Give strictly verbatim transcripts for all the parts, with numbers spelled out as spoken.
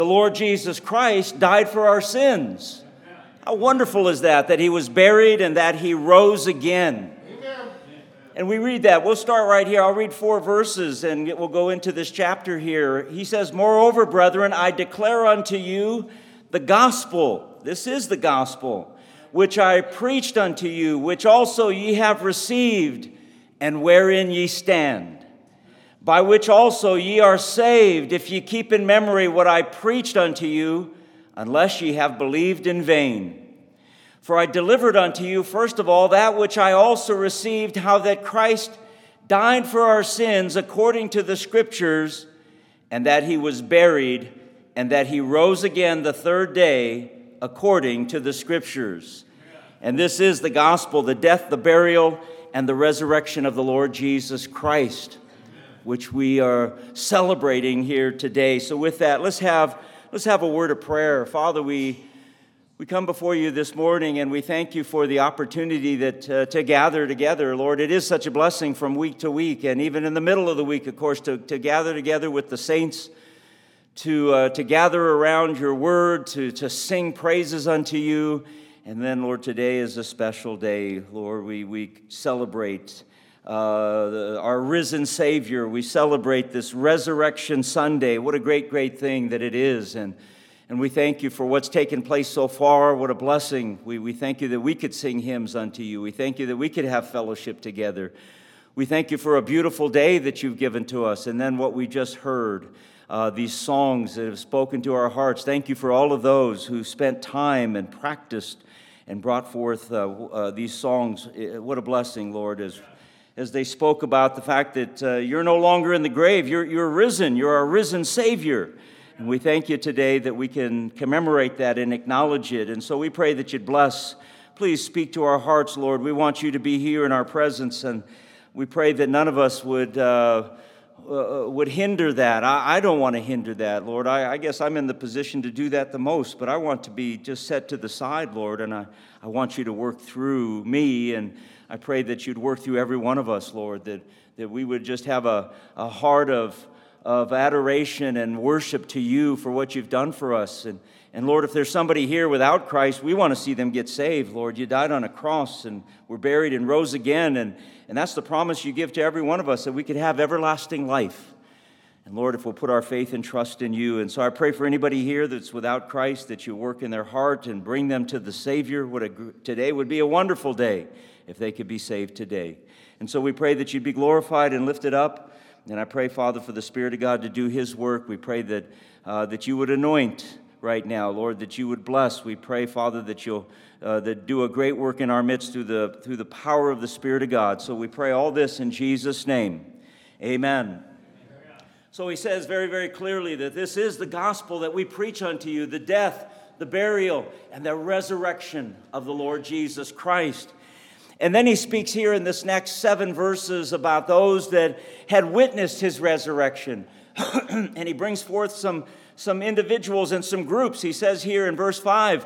The Lord Jesus Christ died for our sins. How wonderful is that, that he was buried and that he rose again. And we read that. We'll start right here. I'll read four verses and we'll go into this chapter here. He says, "Moreover, brethren, I declare unto you the gospel." This is the gospel, "which I preached unto you, which also ye have received, and wherein ye stand. By which also ye are saved, if ye keep in memory what I preached unto you, unless ye have believed in vain. For I delivered unto you, first of all, that which I also received, how that Christ died for our sins according to the Scriptures, and that he was buried, and that he rose again the third day according to the Scriptures." And this is the gospel, the death, the burial, and the resurrection of the Lord Jesus Christ, which we are celebrating here today. So with that, let's have let's have a word of prayer. Father, we we come before you this morning, and we thank you for the opportunity that uh, to gather together. Lord, it is such a blessing from week to week, and even in the middle of the week, of course, to, to gather together with the saints, to uh, to gather around your word, to, to sing praises unto you. And then, Lord, today is a special day. Lord, we, we celebrate uh, the, our risen Savior. We celebrate this Resurrection Sunday. What a great, great thing that it is. And And we thank you for what's taken place so far. What a blessing. We, we thank you that we could sing hymns unto you. We thank you that we could have fellowship together. We thank you for a beautiful day that you've given to us. And then what we just heard, uh, these songs that have spoken to our hearts. Thank you for all of those who spent time and practiced and brought forth uh, uh, these songs. What a blessing, Lord, as, as they spoke about the fact that uh, you're no longer in the grave. You're, you're risen. You're our risen Savior. And we thank you today that we can commemorate that and acknowledge it. And so we pray that you'd bless. Please speak to our hearts, Lord. We want you to be here in our presence, and we pray that none of us would uh, uh, would hinder that. I, I don't want to hinder that, Lord. I, I guess I'm in the position to do that the most, but I want to be just set to the side, Lord, and I, I want you to work through me, and I pray that you'd work through every one of us, Lord, that, that we would just have a, a heart of of adoration and worship to you for what you've done for us. And, and Lord, if there's somebody here without Christ, we want to see them get saved. Lord, you died on a cross and were buried and rose again. And, and that's the promise you give to every one of us, that we could have everlasting life. And Lord, if we'll put our faith and trust in you. And so I pray for anybody here that's without Christ, that you work in their heart and bring them to the Savior. What a, today would be a wonderful day if they could be saved today. And so we pray that you'd be glorified and lifted up. And I pray, Father, for the Spirit of God to do his work. We pray that uh, that you would anoint right now, Lord, that you would bless. We pray, Father, that you'll uh, that do a great work in our midst through the through the power of the Spirit of God. So we pray all this in Jesus' name. Amen. So he says very, very clearly that this is the gospel that we preach unto you, the death, the burial, and the resurrection of the Lord Jesus Christ. And then he speaks here in this next seven verses about those that had witnessed his resurrection. And he brings forth some, some individuals and some groups. He says here in verse five,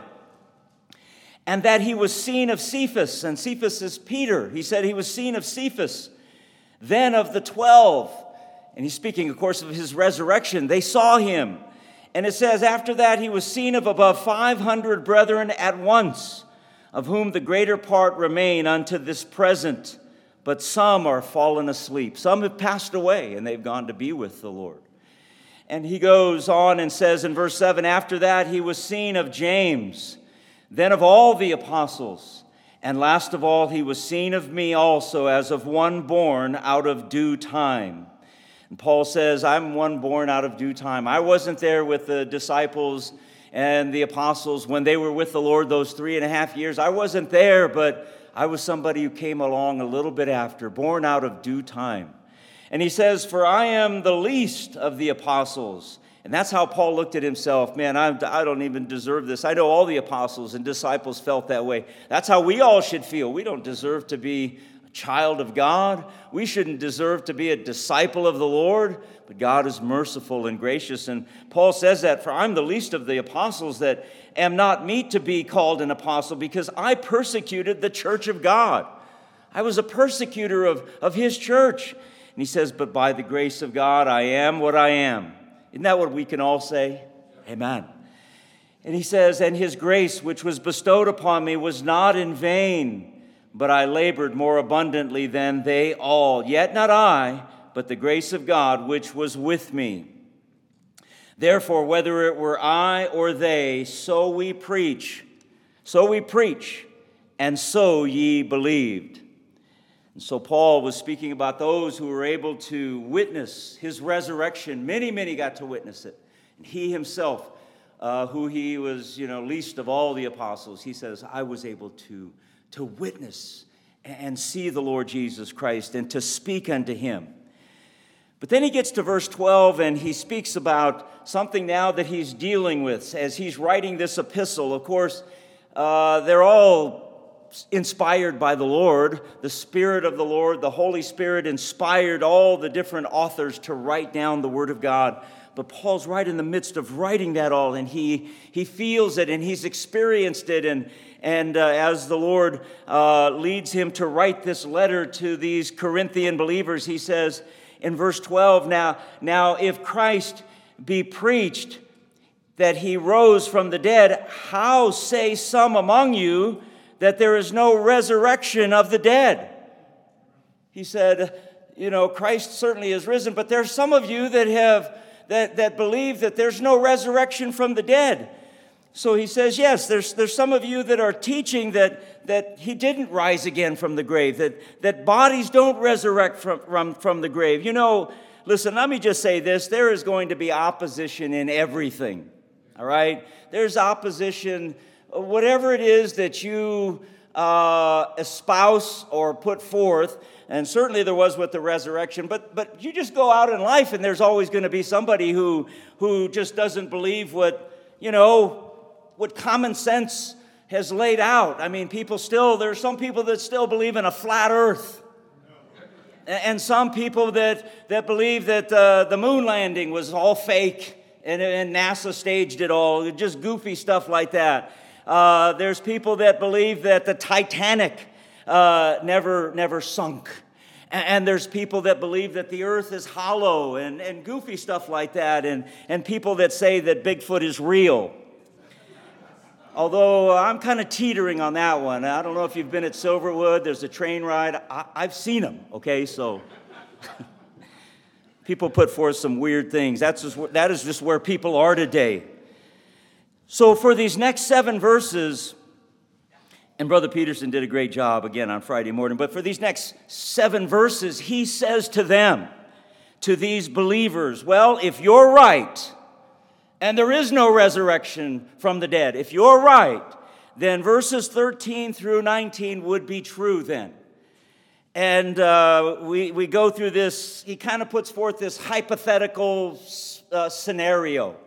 and that he was seen of Cephas. And Cephas is Peter. He said he was seen of Cephas, then of the twelve. And he's speaking, of course, of his resurrection. They saw him. And it says, after that he was seen of above five hundred brethren at once, of whom the greater part remain unto this present, but some are fallen asleep. Some have passed away, and they've gone to be with the Lord. And he goes on and says in verse seven, after that he was seen of James, then of all the apostles, and last of all he was seen of me also, as of one born out of due time. And Paul says, I'm one born out of due time. I wasn't there with the disciples and the apostles when they were with the Lord those three and a half years. I wasn't there, but I was somebody who came along a little bit after, born out of due time. And he says, for I am the least of the apostles. And that's how Paul looked at himself. Man, I, I don't even deserve this. I know all the apostles and disciples felt that way. That's how we all should feel. We don't deserve to be a child of God. We shouldn't deserve to be a disciple of the Lord. But God is merciful and gracious. And Paul says that, for I'm the least of the apostles, that am not meet to be called an apostle, because I persecuted the church of God. I was a persecutor of, of his church. And he says, but by the grace of God, I am what I am. Isn't that what we can all say? Amen. And he says, and his grace, which was bestowed upon me, was not in vain, but I labored more abundantly than they all. Yet not I, but the grace of God, which was with me. Therefore, whether it were I or they, so we preach, so we preach, and so ye believed. And so Paul was speaking about those who were able to witness his resurrection. Many, many got to witness it. And he himself, uh, who he was, you know, least of all the apostles, he says, I was able to, to witness and see the Lord Jesus Christ and to speak unto him. But then he gets to verse twelve and he speaks about something now that he's dealing with as he's writing this epistle. Of course, uh, they're all inspired by the Lord. The Spirit of the Lord, the Holy Spirit inspired all the different authors to write down the Word of God. But Paul's right in the midst of writing that all, and he, he feels it and he's experienced it. And, and uh, as the Lord uh, leads him to write this letter to these Corinthian believers, he says, in verse twelve, now, now if Christ be preached that he rose from the dead, how say some among you that there is no resurrection of the dead? He said, you know, Christ certainly is risen, but there's some of you that have that, that believe that there's no resurrection from the dead. So he says, yes, there's, there's some of you that are teaching that, that he didn't rise again from the grave, that, that bodies don't resurrect from, from, from the grave. You know, listen, let me just say this. There is going to be opposition in everything, all right? There's opposition, whatever it is that you uh, espouse or put forth, and certainly there was with the resurrection, but, but you just go out in life and there's always going to be somebody who, who just doesn't believe what, you know, what common sense has laid out. I mean, people still, there are some people that still believe in a flat earth. And some people that, that believe that uh, the moon landing was all fake and, and NASA staged it all, just goofy stuff like that. Uh, there's people that believe that the Titanic uh, never, never sunk. And, and there's people that believe that the earth is hollow and, and goofy stuff like that. And, and people that say that Bigfoot is real. Although I'm kind of teetering on that one. I don't know if you've been at Silverwood. There's a train ride. I, I've seen them, okay? So people put forth some weird things. That's just, that is just where people are today. So for these next seven verses, and Brother Peterson did a great job again on Friday morning, but for these next seven verses, he says to them, to these believers, well, if you're right, and there is no resurrection from the dead, if you're right, then verses thirteen through nineteen would be true then. And uh, we, we go through this, he kind of puts forth this hypothetical uh, scenario.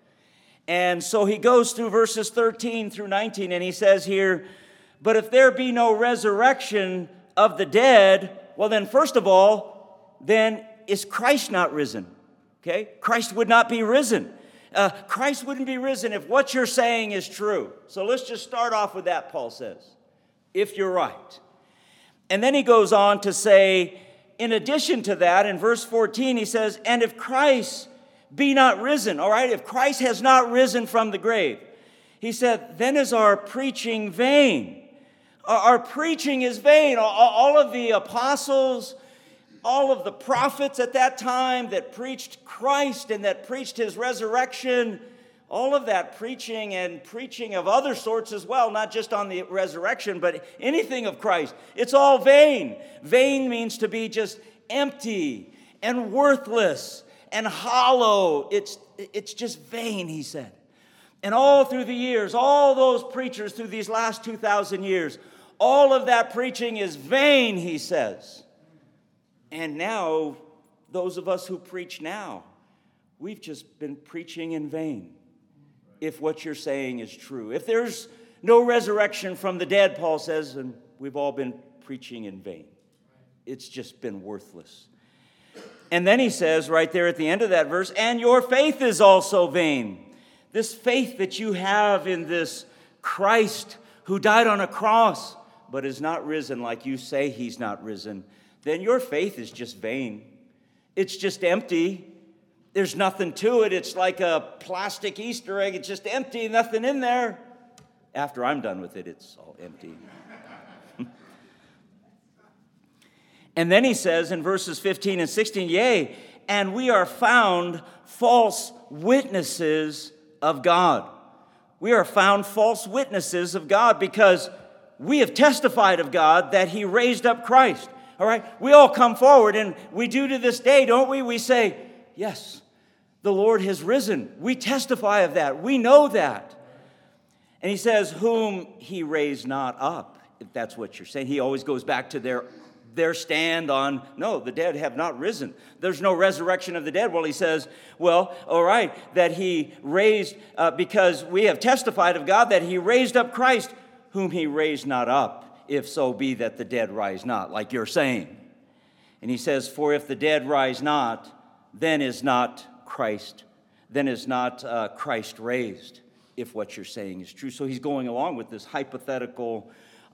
And so he goes through verses thirteen through nineteen, and he says here, but if there be no resurrection of the dead, well then, first of all, then is Christ not risen? Okay? Christ would not be risen. Uh, Christ wouldn't be risen if what you're saying is true. So let's just start off with that, Paul says, if you're right. And then he goes on to say, in addition to that, in verse fourteen, he says, and if Christ be not risen, all right, if Christ has not risen from the grave, he said, then is our preaching vain. Our preaching is vain. All of the apostles, all of the prophets at that time that preached Christ and that preached his resurrection, all of that preaching and preaching of other sorts as well, not just on the resurrection, but anything of Christ, it's all vain. Vain means to be just empty and worthless and hollow. It's, it's just vain, he said. And all through the years, all those preachers through these last two thousand years, all of that preaching is vain, he says. And now, those of us who preach now, we've just been preaching in vain, if what you're saying is true. If there's no resurrection from the dead, Paul says, then we've all been preaching in vain. It's just been worthless. And then he says right there at the end of that verse, and your faith is also vain. This faith that you have in this Christ who died on a cross, but is not risen like you say he's not risen, then your faith is just vain. It's just empty. There's nothing to it. It's like a plastic Easter egg. It's just empty, nothing in there. After I'm done with it, it's all empty. And then he says in verses fifteen and sixteen, yea, and we are found false witnesses of God. We are found false witnesses of God because we have testified of God that he raised up Christ. All right? We all come forward and we do to this day, don't we? We say, yes, the Lord has risen. We testify of that. We know that. And he says, whom he raised not up, if that's what you're saying. He always goes back to their, their stand on, no, the dead have not risen. There's no resurrection of the dead. Well, he says, well, all right, that he raised, uh, because we have testified of God that he raised up Christ, whom he raised not up, if so be that the dead rise not, like you're saying. And he says, for if the dead rise not, then is not Christ, then is not uh, Christ raised, if what you're saying is true. So he's going along with this hypothetical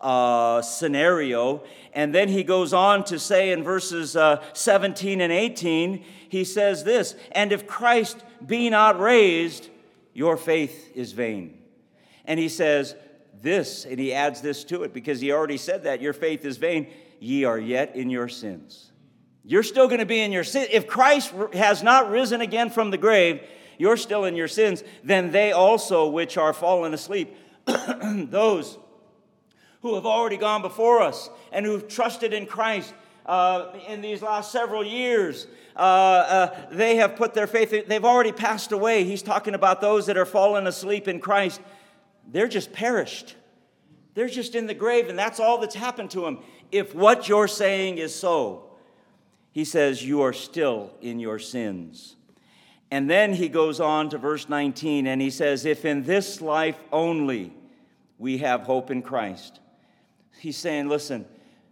uh, scenario. And then he goes on to say in verses uh, seventeen and eighteen, he says this, and if Christ be not raised, your faith is vain. And he says this, and he adds this to it, because he already said that, your faith is vain, ye are yet in your sins. You're still going to be in your sin. If Christ has not risen again from the grave, you're still in your sins. Then they also which are fallen asleep, those who have already gone before us and who've trusted in Christ uh, in these last several years, uh, uh, they have put their faith, they've already passed away. He's talking about those that are fallen asleep in Christ. They're just perished. They're just in the grave, and that's all that's happened to them. If what you're saying is so, he says, you are still in your sins. And then he goes on to verse nineteen, and he says, if in this life only we have hope in Christ. He's saying, listen,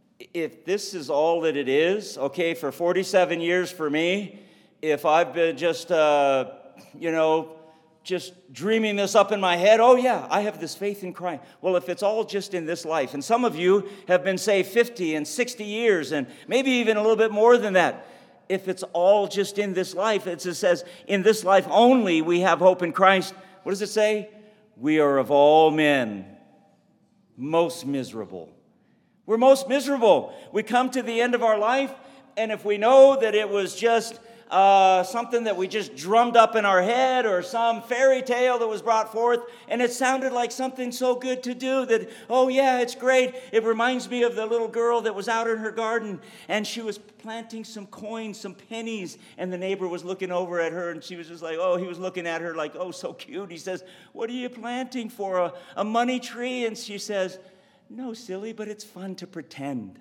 if this is all that it is, okay, for forty-seven years for me, if I've been just, uh, you know, just dreaming this up in my head, oh yeah, I have this faith in Christ. Well, if it's all just in this life, and some of you have been saved fifty and sixty years, and maybe even a little bit more than that, if it's all just in this life, it says, in this life only we have hope in Christ. What does it say? We are of all men most miserable. We're most miserable. We come to the end of our life, and if we know that it was just Uh, something that we just drummed up in our head, or some fairy tale that was brought forth, and it sounded like something so good to do that, oh yeah, it's great. It reminds me of the little girl that was out in her garden, and she was planting some coins, some pennies, and the neighbor was looking over at her, and she was just like, oh, he was looking at her like, oh, so cute. He says, what are you planting for, a, a money tree? And she says, no, silly, but it's fun to pretend.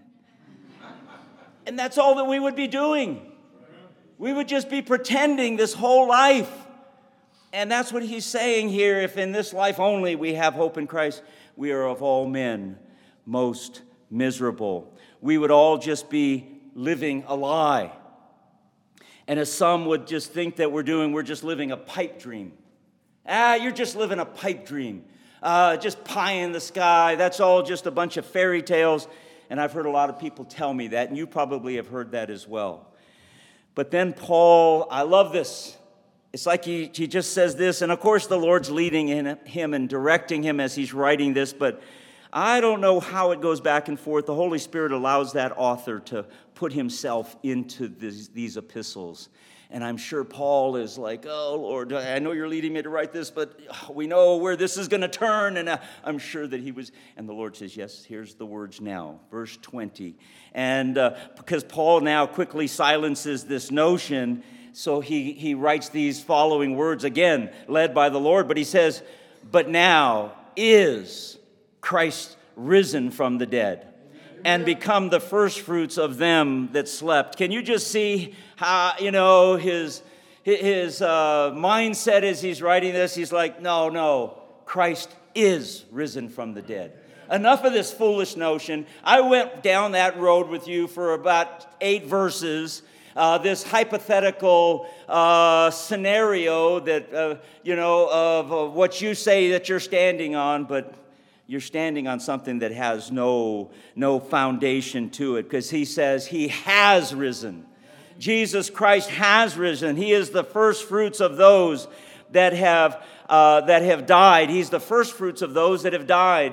And that's all that we would be doing. We would just be pretending this whole life. And that's what he's saying here. If in this life only we have hope in Christ, we are of all men most miserable. We would all just be living a lie. And as some would just think that we're doing, we're just living a pipe dream. Ah, you're just living a pipe dream. Uh, just pie in the sky. That's all just a bunch of fairy tales. And I've heard a lot of people tell me that, and you probably have heard that as well. But then Paul, I love this. It's like he, he just says this, and of course the Lord's leading in him and directing him as he's writing this, but I don't know how it goes back and forth. The Holy Spirit allows that author to put himself into this, these epistles. And I'm sure Paul is like, oh, Lord, I know you're leading me to write this, but we know where this is going to turn. And I'm sure that he was, and the Lord says, yes, here's the words now, verse twenty. And uh, because Paul now quickly silences this notion, so he, he writes these following words, again, led by the Lord. But he says, but now is Christ risen from the dead and become the firstfruits of them that slept. Can you just see how, you know, his, his uh, mindset as he's writing this? He's like, no, no, Christ is risen from the dead. Enough of this foolish notion. I went down that road with you for about eight verses. Uh, this hypothetical uh, scenario that, uh, you know, of, of what you say that you're standing on, but you're standing on something that has no, no foundation to it, because he says he has risen. Jesus Christ has risen. He is the first fruits of those that have, uh, that have died. He's the first fruits of those that have died.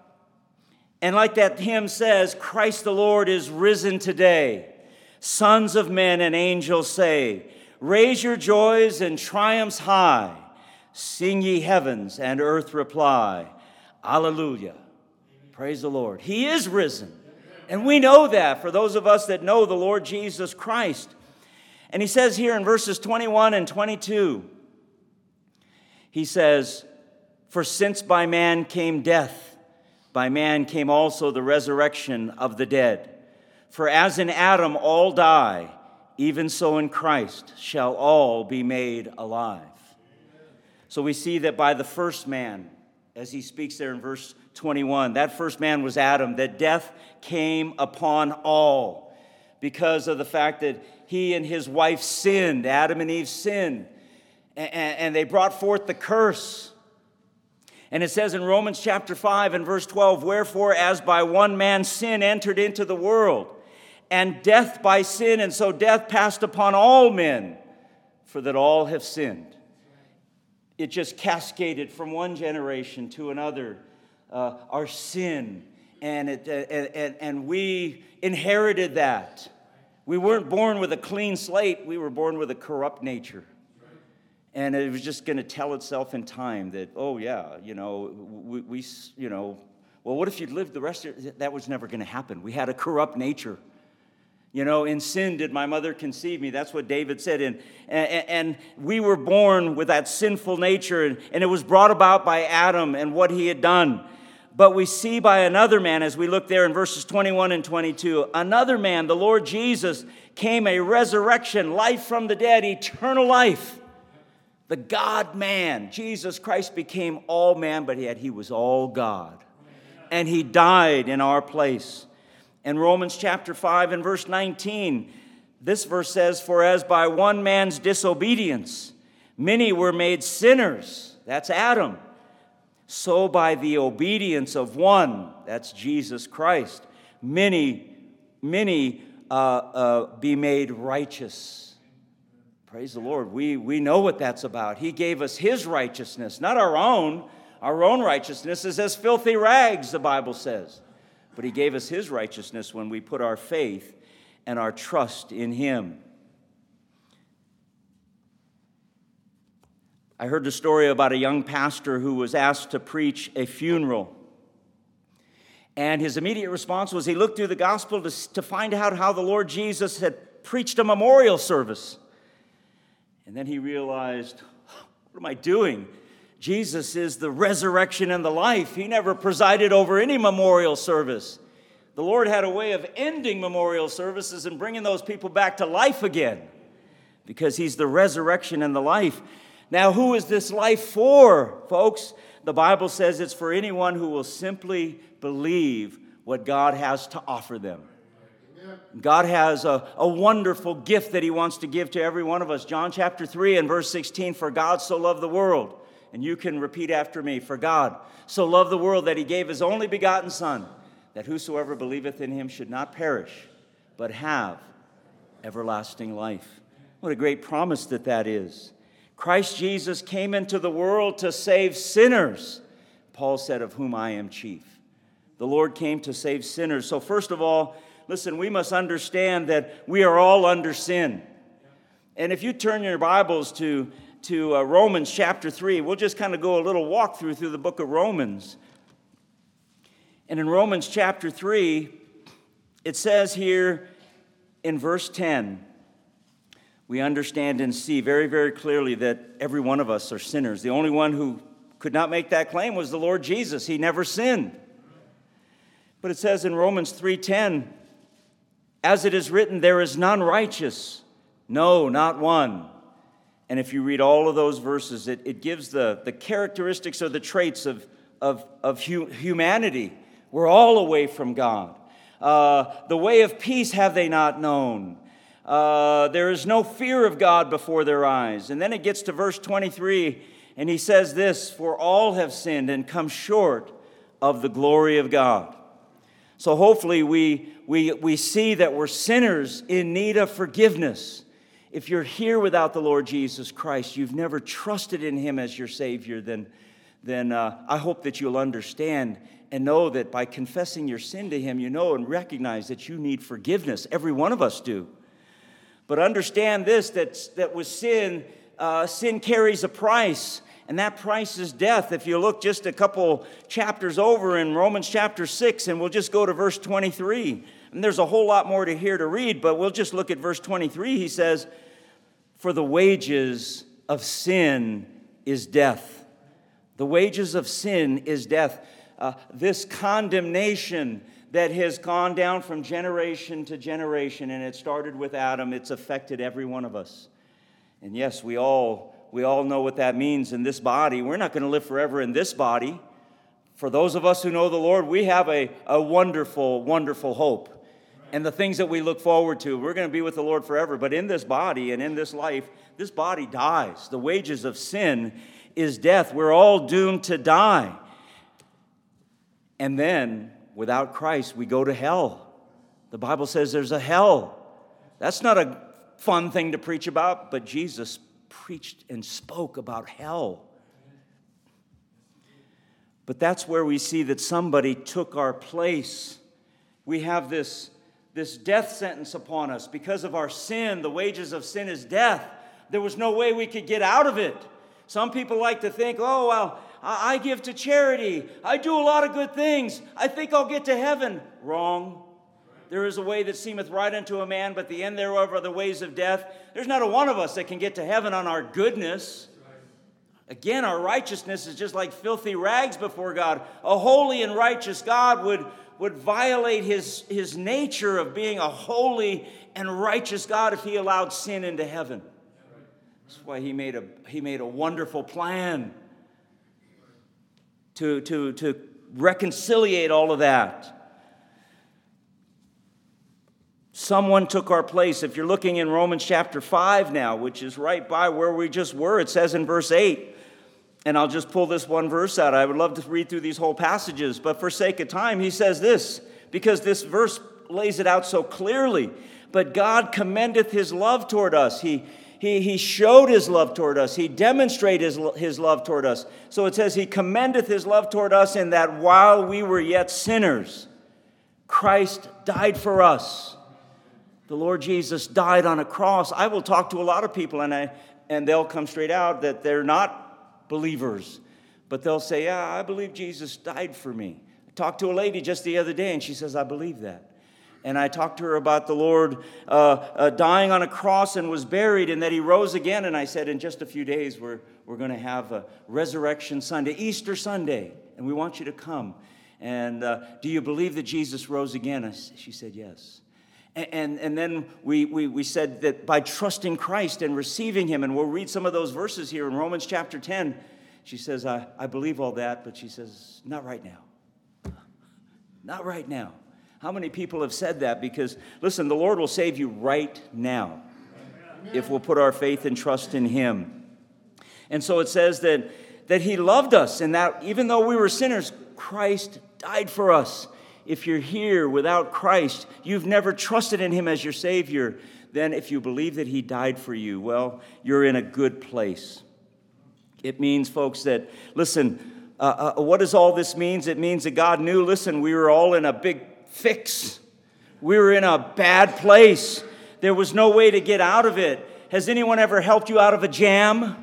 And like that hymn says, Christ the Lord is risen today. Sons of men and angels say, raise your joys and triumphs high. Sing ye heavens and earth reply. Alleluia. Praise the Lord. He is risen. And we know that for those of us that know the Lord Jesus Christ. And he says here in verses twenty-one and twenty-two, he says, for since by man came death, by man came also the resurrection of the dead. For as in Adam all die, even so in Christ shall all be made alive. So we see that by the first man, as he speaks there in verse twenty-one, that first man was Adam, that death came upon all because of the fact that he and his wife sinned, Adam and Eve sinned, and, and they brought forth the curse. And it says in Romans chapter five and verse twelve, wherefore as by one man sin entered into the world, and death by sin, and so death passed upon all men, for that all have sinned. It just cascaded from one generation to another, uh, our sin, and, it, uh, and, and we inherited that. We weren't born with a clean slate, we were born with a corrupt nature. And it was just going to tell itself in time that, oh yeah, you know, we, we, you know, well, what if you'd lived the rest of it? That was never going to happen. We had a corrupt nature. You know, in sin did my mother conceive me. That's what David said. And, and, and we were born with that sinful nature, and, and it was brought about by Adam and what he had done. But we see by another man, as we look there in verses twenty-one and twenty-two, another man, the Lord Jesus, came a resurrection, life from the dead, eternal life. The God-man, Jesus Christ became all man, but yet he was all God. And he died in our place. In Romans chapter five and verse nineteen, this verse says, for as by one man's disobedience many were made sinners, that's Adam, so by the obedience of one, that's Jesus Christ, many, many uh, uh, be made righteous. Praise the Lord. We, we know what that's about. He gave us his righteousness, not our own. Our own righteousness is as filthy rags, the Bible says. But he gave us his righteousness when we put our faith and our trust in him. I heard the story about a young pastor who was asked to preach a funeral. And his immediate response was he looked through the gospel to, to find out how the Lord Jesus had preached a memorial service. And then he realized, what am I doing? Jesus is the resurrection and the life. He never presided over any memorial service. The Lord had a way of ending memorial services and bringing those people back to life again because he's the resurrection and the life. Now, who is this life for, folks? The Bible says it's for anyone who will simply believe what God has to offer them. God has a, a wonderful gift that he wants to give to every one of us. John chapter three and verse sixteen, for God so loved the world. And you can repeat after me, for God so loved the world that he gave his only begotten Son, that whosoever believeth in him should not perish, but have everlasting life. What a great promise that that is. Christ Jesus came into the world to save sinners. Paul said, of whom I am chief. The Lord came to save sinners. So first of all, listen, we must understand that we are all under sin. And if you turn your Bibles to, to uh, Romans chapter three, we'll just kind of go a little walk through through the book of Romans. And in Romans chapter three, it says here in verse ten, we understand and see very, very clearly that every one of us are sinners. The only one who could not make that claim was the Lord Jesus. He never sinned. But it says in Romans three ten, as it is written, there is none righteous, no, not one. And if you read all of those verses, it, it gives the, the characteristics or the traits of, of, of hu- humanity. We're all away from God. Uh, the way of peace have they not known. Uh, there is no fear of God before their eyes. And then it gets to verse twenty-three, and he says this, for all have sinned and come short of the glory of God. So hopefully we, we, we see that we're sinners in need of forgiveness. If you're here without the Lord Jesus Christ, you've never trusted in Him as your Savior, then, then uh, I hope that you'll understand and know that by confessing your sin to Him, you know and recognize that you need forgiveness. Every one of us do. But understand this, that, that with sin, uh, sin carries a price. And that price is death. If you look just a couple chapters over in Romans chapter six, and we'll just go to verse twenty-three. And there's a whole lot more to here to read, but we'll just look at verse twenty-three. He says, "For the wages of sin is death." The wages of sin is death. Uh, this condemnation that has gone down from generation to generation, and it started with Adam, it's affected every one of us. And yes, we all... We all know what that means in this body. We're not going to live forever in this body. For those of us who know the Lord, we have a, a wonderful, wonderful hope. And the things that we look forward to, we're going to be with the Lord forever. But in this body and in this life, this body dies. The wages of sin is death. We're all doomed to die. And then, without Christ, we go to hell. The Bible says there's a hell. That's not a fun thing to preach about, but Jesus preached and spoke about hell. But that's where we see that somebody took our place. We have this, this death sentence upon us. Because of our sin, the wages of sin is death. There was no way we could get out of it. Some people like to think, oh, well, I give to charity. I do a lot of good things. I think I'll get to heaven. Wrong. There is a way that seemeth right unto a man, but the end thereof are the ways of death. There's not a one of us that can get to heaven on our goodness. Again, our righteousness is just like filthy rags before God. A holy and righteous God would, would violate his, his nature of being a holy and righteous God if He allowed sin into heaven. That's why He made a, he made a wonderful plan to, to, to reconciliate all of that. Someone took our place. If you're looking in Romans chapter five now, which is right by where we just were, it says in verse eight, and I'll just pull this one verse out. I would love to read through these whole passages, but for sake of time, he says this, because this verse lays it out so clearly. But God commendeth His love toward us. He, he, he showed His love toward us. He demonstrated His, His love toward us. So it says, He commendeth His love toward us in that while we were yet sinners, Christ died for us. The Lord Jesus died on a cross. I will talk to a lot of people, and I and they'll come straight out that they're not believers. But they'll say, yeah, I believe Jesus died for me. I talked to a lady just the other day, and she says, I believe that. And I talked to her about the Lord uh, uh, dying on a cross and was buried, and that He rose again. And I said, in just a few days, we're, we're going to have a Resurrection Sunday, Easter Sunday, and we want you to come. And uh, do you believe that Jesus rose again? I, she said, yes. And, and then we, we, we said that by trusting Christ and receiving Him, and we'll read some of those verses here in Romans chapter ten, she says, I, I believe all that, but she says, not right now. Not right now. How many people have said that? Because, listen, the Lord will save you right now if we'll put our faith and trust in Him. And so it says that, that He loved us, and that even though we were sinners, Christ died for us. If you're here without Christ, you've never trusted in Him as your Savior, then if you believe that He died for you, well, you're in a good place. It means, folks, that, listen, uh, uh, what does all this mean? It means that God knew, listen, we were all in a big fix. We were in a bad place. There was no way to get out of it. Has anyone ever helped you out of a jam?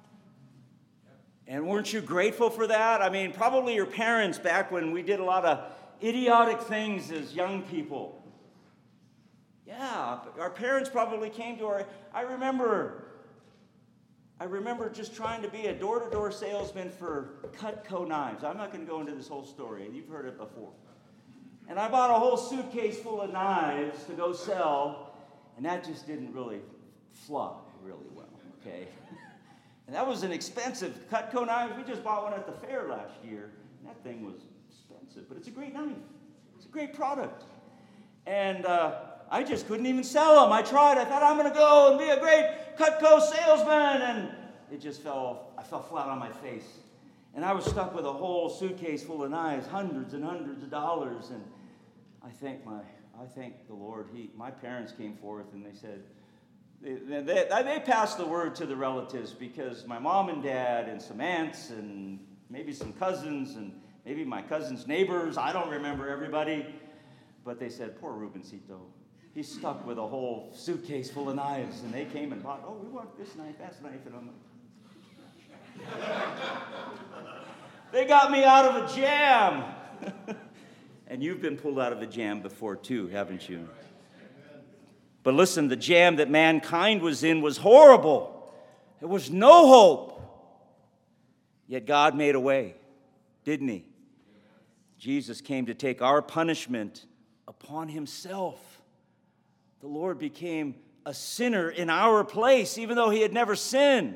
And weren't you grateful for that? I mean, probably your parents back when we did a lot of idiotic things as young people. Yeah, our parents probably came to our... I remember... I remember just trying to be a door-to-door salesman for Cutco knives. I'm not going to go into this whole story. You've heard it before. And I bought a whole suitcase full of knives to go sell, and that just didn't really fly really well, okay? And that was an expensive Cutco knife. We just bought one at the fair last year. And that thing was expensive, but it's a great knife. It's a great product. And uh, I just couldn't even sell them. I tried. I thought I'm going to go and be a great Cutco salesman, and it just fell. I fell flat on my face. And I was stuck with a whole suitcase full of knives, hundreds and hundreds of dollars. And I thank my, I thank the Lord. He, my parents came forth and they said, they, they, they passed the word to the relatives because my mom and dad and some aunts and maybe some cousins and maybe my cousin's neighbors, I don't remember everybody, but they said, poor Rubencito. He's stuck with a whole suitcase full of knives, and they came and bought, oh, we want this knife, that knife, and I'm like, they got me out of a jam. And you've been pulled out of a jam before too, haven't you? But listen, the jam that mankind was in was horrible. There was no hope. Yet God made a way, didn't he? Jesus came to take our punishment upon himself. The Lord became a sinner in our place, even though he had never sinned.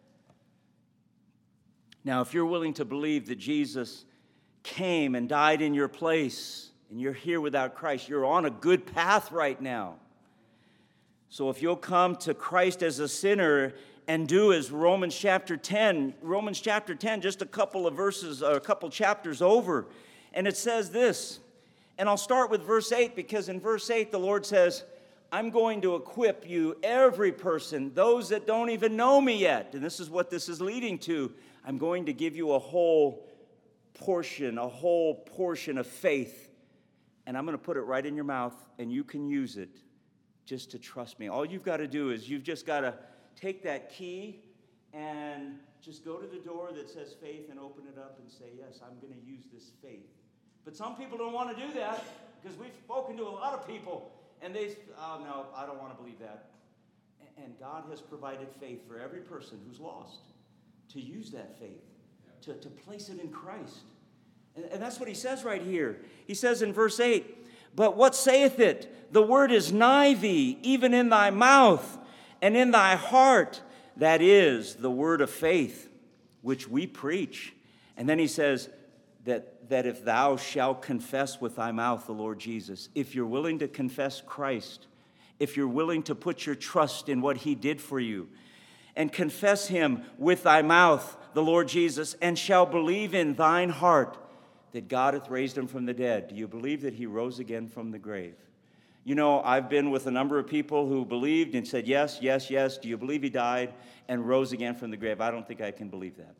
Now, if you're willing to believe that Jesus came and died in your place, and you're here without Christ, you're on a good path right now. So if you'll come to Christ as a sinner and do as Romans chapter ten, Romans chapter ten, just a couple of verses, or a couple chapters over, and it says this, and I'll start with verse eight, because in verse eight the Lord says, I'm going to equip you, every person, those that don't even know me yet. And this is what this is leading to. I'm going to give you a whole portion, a whole portion of faith. And I'm going to put it right in your mouth, and you can use it just to trust me. All you've got to do is you've just got to take that key and just go to the door that says faith and open it up and say, yes, I'm going to use this faith. But some people don't want to do that because we've spoken to a lot of people. And they, oh, no, I don't want to believe that. And God has provided faith for every person who's lost to use that faith, to, to place it in Christ. And, and that's what he says right here. He says in verse eight, but what saith it? The word is nigh thee, even in thy mouth and in thy heart. That is the word of faith, which we preach. And then he says, That, that if thou shalt confess with thy mouth the Lord Jesus, if you're willing to confess Christ, if you're willing to put your trust in what he did for you, and confess him with thy mouth, the Lord Jesus, and shall believe in thine heart that God hath raised him from the dead. Do you believe that he rose again from the grave? You know, I've been with a number of people who believed and said, yes, yes, yes. Do you believe he died and rose again from the grave? I don't think I can believe that.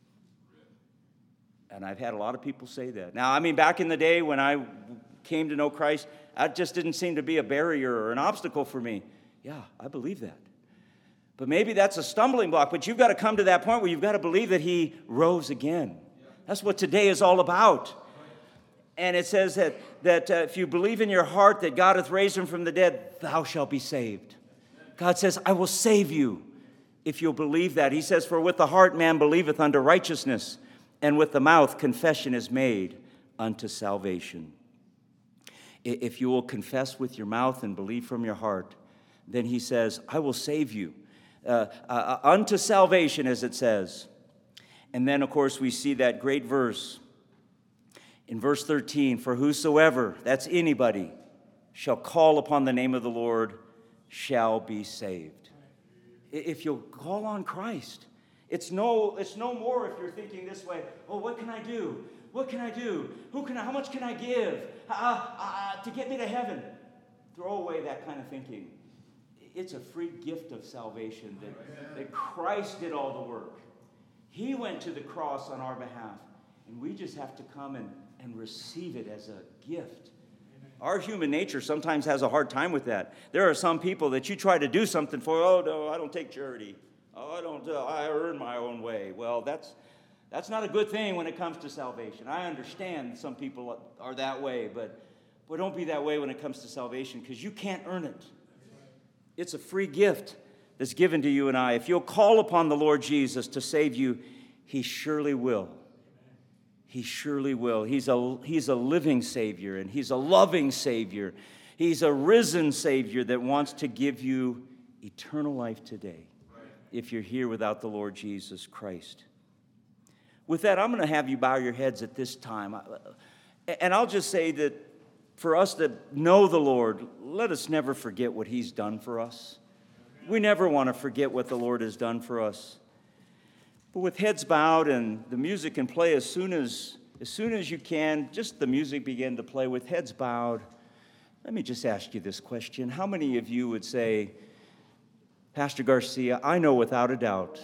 And I've had a lot of people say that. Now, I mean, back in the day when I came to know Christ, that just didn't seem to be a barrier or an obstacle for me. Yeah, I believe that. But maybe that's a stumbling block. But you've got to come to that point where you've got to believe that he rose again. That's what today is all about. And it says that, that uh, if you believe in your heart that God hath raised him from the dead, thou shalt be saved. God says, I will save you if you'll believe that. He says, for with the heart man believeth unto righteousness, and with the mouth confession is made unto salvation. If you will confess with your mouth and believe from your heart, then he says, I will save you uh, uh, unto salvation, as it says. And then, of course, we see that great verse in verse thirteen, for whosoever, that's anybody, shall call upon the name of the Lord shall be saved. If you'll call on Christ. It's no, it's no more if you're thinking this way, oh, what can I do? What can I do? Who can I, how much can I give uh, uh, to get me to heaven? Throw away that kind of thinking. It's a free gift of salvation that, that Christ did all the work. He went to the cross on our behalf, and we just have to come and, and receive it as a gift. Our human nature sometimes has a hard time with that. There are some people that you try to do something for, oh, no, I don't take charity. Oh, I don't, uh, I earn my own way. Well, that's that's not a good thing when it comes to salvation. I understand some people are that way, but, but don't be that way when it comes to salvation, because you can't earn it. It's a free gift that's given to you and I. If you'll call upon the Lord Jesus to save you, he surely will. He surely will. He's a, he's a living Savior, and he's a loving Savior. He's a risen Savior that wants to give you eternal life today, if you're here without the Lord Jesus Christ. With that, I'm going to have you bow your heads at this time. And I'll just say that for us that know the Lord, let us never forget what he's done for us. We never want to forget what the Lord has done for us. But with heads bowed and the music can play as soon as as soon as you can, just the music begin to play with heads bowed. Let me just ask you this question. How many of you would say, Pastor Garcia, I know without a doubt,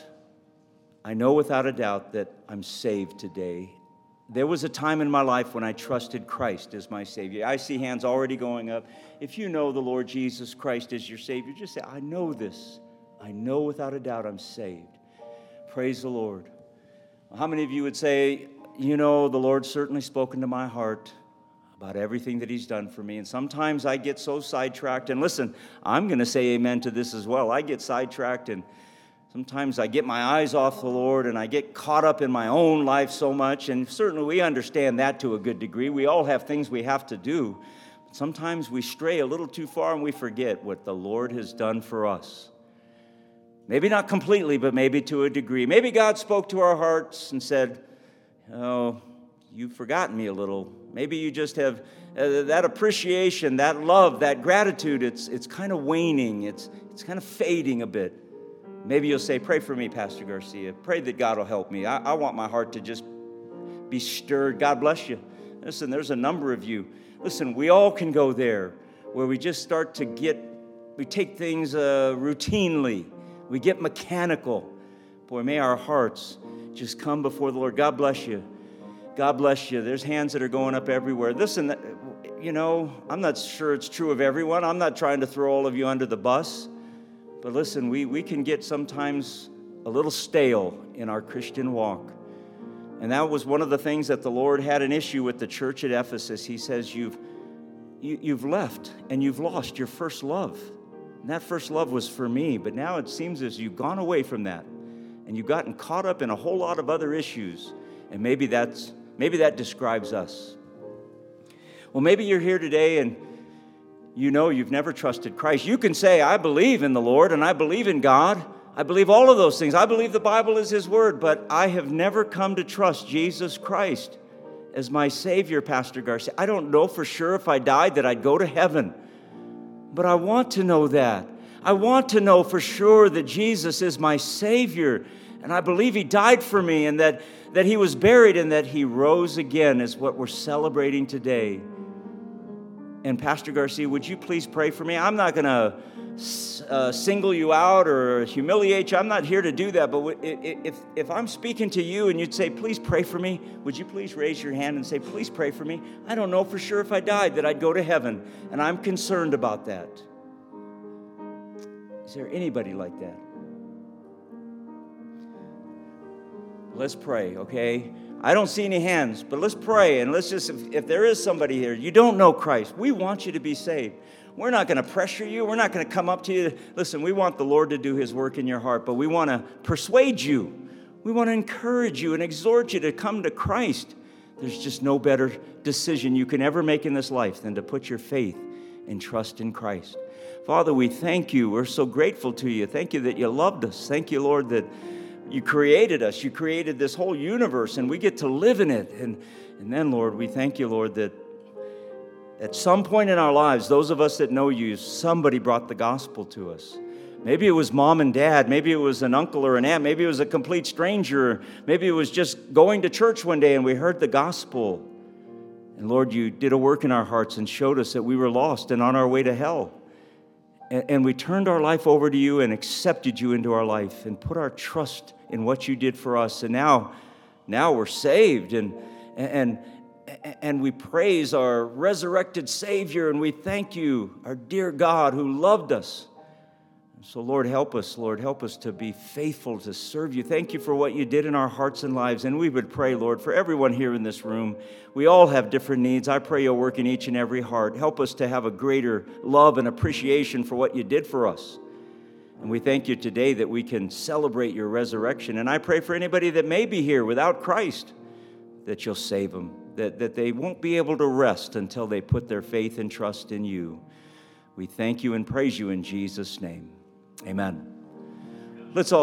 I know without a doubt that I'm saved today. There was a time in my life when I trusted Christ as my Savior. I see hands already going up. If you know the Lord Jesus Christ as your Savior, just say, I know this. I know without a doubt I'm saved. Praise the Lord. How many of you would say, you know, the Lord's certainly spoken to my heart about everything that He's done for me. And sometimes I get so sidetracked. And listen, I'm going to say amen to this as well. I get sidetracked, and sometimes I get my eyes off the Lord, and I get caught up in my own life so much. And certainly we understand that to a good degree. We all have things we have to do. But sometimes we stray a little too far and we forget what the Lord has done for us. Maybe not completely, but maybe to a degree. Maybe God spoke to our hearts and said, oh, you've forgotten me a little. Maybe you just have uh, that appreciation, that love, that gratitude, it's it's kind of waning. It's, it's kind of fading a bit. Maybe you'll say, pray for me, Pastor Garcia. Pray that God will help me. I, I want my heart to just be stirred. God bless you. Listen, there's a number of you. Listen, we all can go there where we just start to get, we take things uh, routinely. We get mechanical. Boy, may our hearts just come before the Lord. God bless you. God bless you. There's hands that are going up everywhere. Listen, you know, I'm not sure it's true of everyone. I'm not trying to throw all of you under the bus. But listen, we, we can get sometimes a little stale in our Christian walk. And that was one of the things that the Lord had an issue with the church at Ephesus. He says, you've, you, you've left and you've lost your first love. And that first love was for me. But now it seems as you've gone away from that. And you've gotten caught up in a whole lot of other issues. And maybe that's maybe that describes us. Well, maybe you're here today and you know you've never trusted Christ. You can say, I believe in the Lord and I believe in God. I believe all of those things. I believe the Bible is His Word, but I have never come to trust Jesus Christ as my Savior, Pastor Garcia. I don't know for sure if I died that I'd go to heaven, but I want to know that. I want to know for sure that Jesus is my Savior, and I believe He died for me, and that, that He was buried, and that He rose again is what we're celebrating today. And Pastor Garcia, would you please pray for me? I'm not going to uh, single you out or humiliate you. I'm not here to do that, but if, if I'm speaking to you and you'd say, please pray for me, would you please raise your hand and say, please pray for me? I don't know for sure if I died that I'd go to heaven, and I'm concerned about that. Is there anybody like that? Let's pray, okay? I don't see any hands, but let's pray, and let's just, if, if there is somebody here, you don't know Christ, we want you to be saved. We're not going to pressure you. We're not going to come up to you. Listen, we want the Lord to do His work in your heart, but we want to persuade you. We want to encourage you and exhort you to come to Christ. There's just no better decision you can ever make in this life than to put your faith and trust in Christ. Father, we thank you. We're so grateful to you. Thank you that you loved us. Thank you, Lord, that you created us. You created this whole universe, and we get to live in it. And, and then, Lord, we thank you, Lord, that at some point in our lives, those of us that know you, somebody brought the gospel to us. Maybe it was mom and dad. Maybe it was an uncle or an aunt. Maybe it was a complete stranger. Maybe it was just going to church one day and we heard the gospel. And Lord, you did a work in our hearts and showed us that we were lost and on our way to hell. And we turned our life over to you and accepted you into our life and put our trust in what you did for us. And now, now we're saved, and, and, and we praise our resurrected Savior, and we thank you, our dear God who loved us. So Lord, help us, Lord, help us to be faithful to serve you. Thank you for what you did in our hearts and lives. And we would pray, Lord, for everyone here in this room. We all have different needs. I pray you'll work in each and every heart. Help us to have a greater love and appreciation for what you did for us. And we thank you today that we can celebrate your resurrection. And I pray for anybody that may be here without Christ, that you'll save them, that, that they won't be able to rest until they put their faith and trust in you. We thank you and praise you in Jesus' name. Amen. Let's all